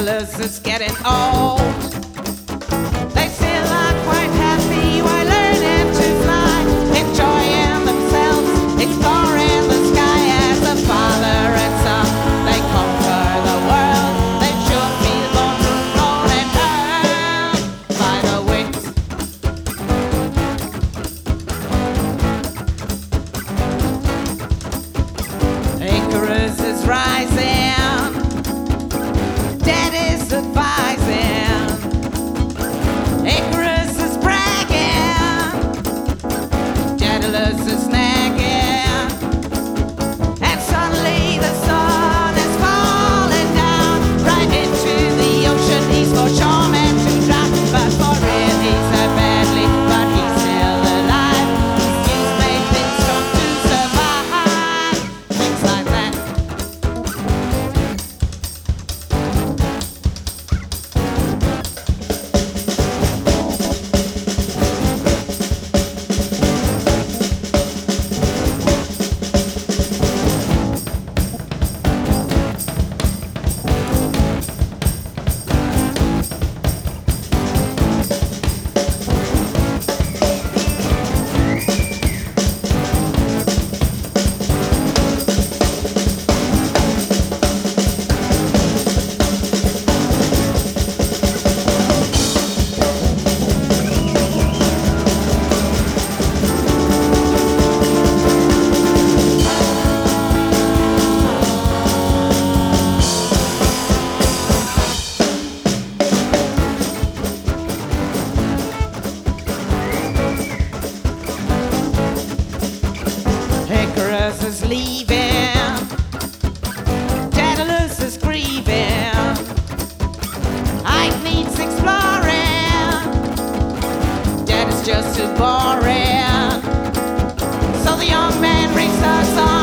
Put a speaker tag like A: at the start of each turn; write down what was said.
A: Daedalus is getting old. They still are quite happy while learning to fly, enjoying themselves, exploring the sky as a father and son. They conquer the world. They sure feel born to roll and earn by the wings. Icarus is rising. Dead is advising. Icarus is bragging. Daedalus is nagging. And suddenly the sun is falling down right into the ocean. He's for sure meant to drown, but for real he's hurt badly, but he's still alive. He's made things strong to survive. Things like that. Icarus is leaving. Daedalus is grieving. Ike needs exploring. Dad is just too boring. So the young man restarts on.